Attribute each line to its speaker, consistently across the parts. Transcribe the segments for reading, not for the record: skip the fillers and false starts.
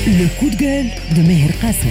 Speaker 1: Le coup de gueule de Meher Kassim.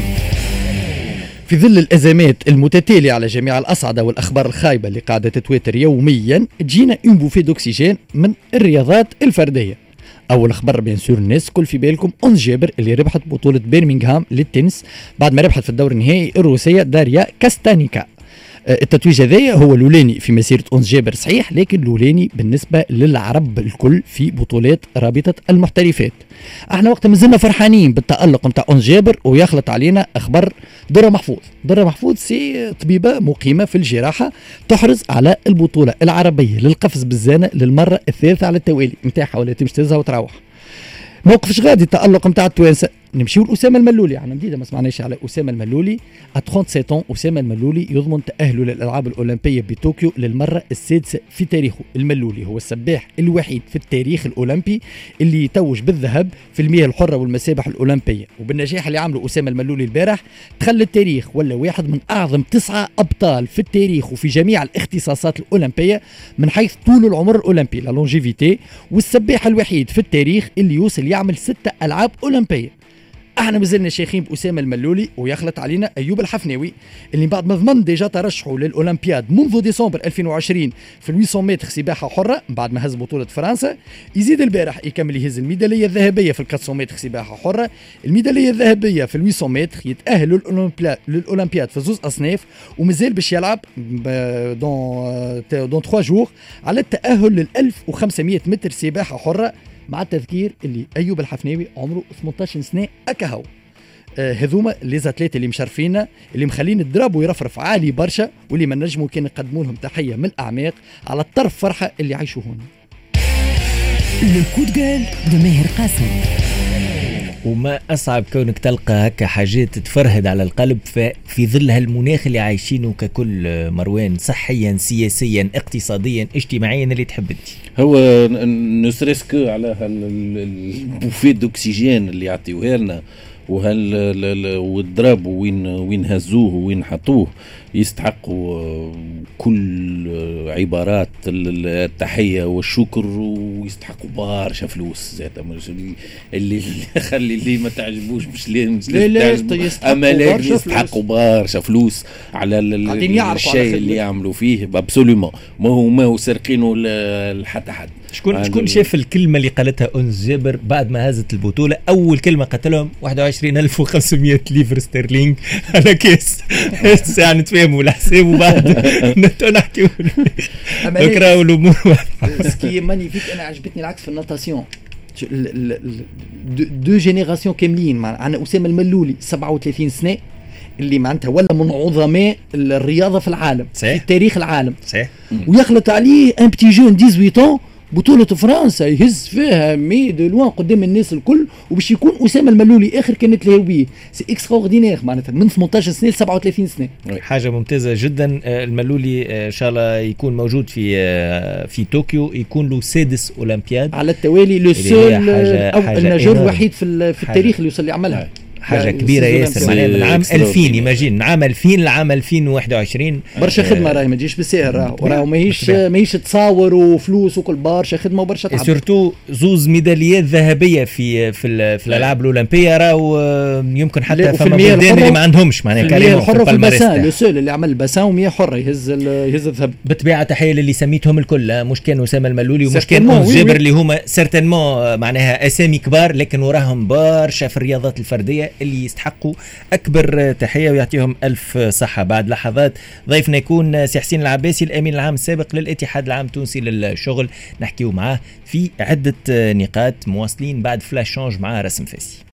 Speaker 2: في ظل الأزمات المتتالية على جميع الأصعدة والأخبار الخايبة اللي قاعدة تتواتر يوميا، تجينا اون بوفي دوكسيجين من الرياضات الفردية. أول خبر بيان سور الناس كل في بالكم أنس جابر اللي ربحت بطولة برمنغهام للتنس بعد ما ربحت في الدور النهائي الروسية داريا كاستانيكا. التتويج هذايا هو الأولاني في مسيرة أنس جابر صحيح، لكن الأولاني بالنسبة للعرب الكل في بطولات رابطة المحترفات. احنا وقت ما زلنا فرحانين بالتألق نتاع أنس جابر ويخلط علينا أخبار درة محفوظ. درة محفوظ سي طبيبة مقيمة في الجراحة تحرز على البطولة العربية للقفز بالزانة للمرة الثالثة على التوالي نتاعها، ولا تمشي تهزها وتروح. موقفش غادي التألق نتاع التوانسة. نمشيو لأسامة الملولي، عنا جديدة ما سمعناش على أسامة الملولي. 37 أسامة الملولي يضمن تأهله للألعاب الأولمبية بطوكيو للمرة السادسة في تاريخه. الملولي هو السباح الوحيد في التاريخ الأولمبي اللي يتوج بالذهب في المياه الحرة والمسابح الأولمبية، وبالنجاح اللي عمله أسامة الملولي البارح تخلى التاريخ ولا واحد من أعظم 9 أبطال في التاريخ وفي جميع الاختصاصات الأولمبية من حيث طول العمر الأولمبي لا لونجيفيتي، والسباح الوحيد في التاريخ اللي يوصل يعمل 6 ألعاب أولمبية. احنا مازلنا شيخين بأسامة الملولي ويخلط علينا أيوب الحفناوي اللي بعد ما ضمن ديجا ترشحه للأولمبياد منذ ديسمبر 2020 في 800 متر سباحة حرة بعد ما هز بطولة فرنسا، يزيد البارح يكمل يهز الميدالية الذهبية في 400 متر سباحة حرة، الميدالية الذهبية في 800 متر، يتأهل للأولمبياد في زوز أصناف، ومازال باش يلعب دون 3 جور على التأهل لل 1500 متر سباحة حرة، مع التذكير اللي أيوب الحفناوي عمره 18 سنة أكهو. هذوما لي زاتليت اللي مشرفينا اللي مخلين الدراب ويرفرف عالي برشا، واللي ما نجموا كان نقدموا لهم تحية من الأعماق على الطرف فرحة اللي عايشوا هون.
Speaker 1: Le coup de gueule de Meher Kassim.
Speaker 3: وما أصعب كونك تلقى هكا حاجات تفرهد على القلب في ظل هالمناخ اللي عايشينه ككل مروان، صحيا سياسيا اقتصاديا اجتماعيا اللي تحب انت.
Speaker 4: هو نسرسك على البوفيه دوكسيجين اللي يعطيوها لنا والضرب وين هزوه وين حطوه، يستحقوا كل عبارات التحية والشكر، ويستحقوا برشا فلوس زاد. اللي خلي اللي ما تعجبوش مش تعجبوا، اما لا يستحقوا برشا فلوس على الشيء اللي يعملوا فيه ابسوليومون. ما هو سرقينه لحتى حد.
Speaker 3: شكون شاف الكلمة اللي قالتها أنس جابر بعد ما هزت البطولة؟ أول كلمة قتلهم 21,500 ليفر ستيرلينج على كيس. الساعة نتفاهموا الحساب وبعد نحكيوا نقراوا الأمور.
Speaker 2: سكي مانيفيك. أنا عجبتني العكس في الناتاسيون. دو جينيراسيون كاملين معنا أسامة الملولي 37 سنة اللي معناتها ولا من عظماء الرياضة في العالم في تاريخ العالم، ويخلط عليه ان بتي جون 18 بطولة فرنسا يهز فيها مي دو لوان قدام الناس الكل، وباش يكون أسامة الملولي آخر كانت الهوية. سي اكستراوردينير معناتها من 18 سنة ل 37 سنة.
Speaker 3: حاجة ممتازة جدا. الملولي إن شاء الله يكون موجود في طوكيو، يكون له 6 أولمبياد
Speaker 2: على التوالي، لو سول أو النجار الوحيد في التاريخ اللي يوصل يعملها.
Speaker 3: حاجة كبيرة ياسر معناها من عام 2000 يماجين من عام 2000 لعام 2021.
Speaker 2: برشا خدمة راهي ما تجيش بالسهل، راهو ماهيش تصاور وفلوس وكل برشا خدمة وبرشا تعب.
Speaker 3: سورتو 2 ميداليات ذهبية في الألعاب الأولمبية، راهو يمكن حتى فما بلدان اللي ما عندهمش معناها
Speaker 2: كريم الحرة في الباسان. لو سول اللي عمل الباسان ومياه حرة يهز الذهب.
Speaker 3: بالطبيعة تحية للي سميتهم الكل، مش كان أسامة الملولي ومش كان أنس جابر اللي هما سيرتينمون معناها أسامي كبار، لكن وراهم برشا في الرياضات الفردية اللي يستحقوا أكبر تحية ويعطيهم ألف صحة. بعد لحظات ضيفنا يكون سي حسين العباسي الأمين العام السابق للاتحاد العام التونسي للشغل، نحكيو معاه في عدة نقاط مواصلين بعد فلاش شونج مع رسم فاسي.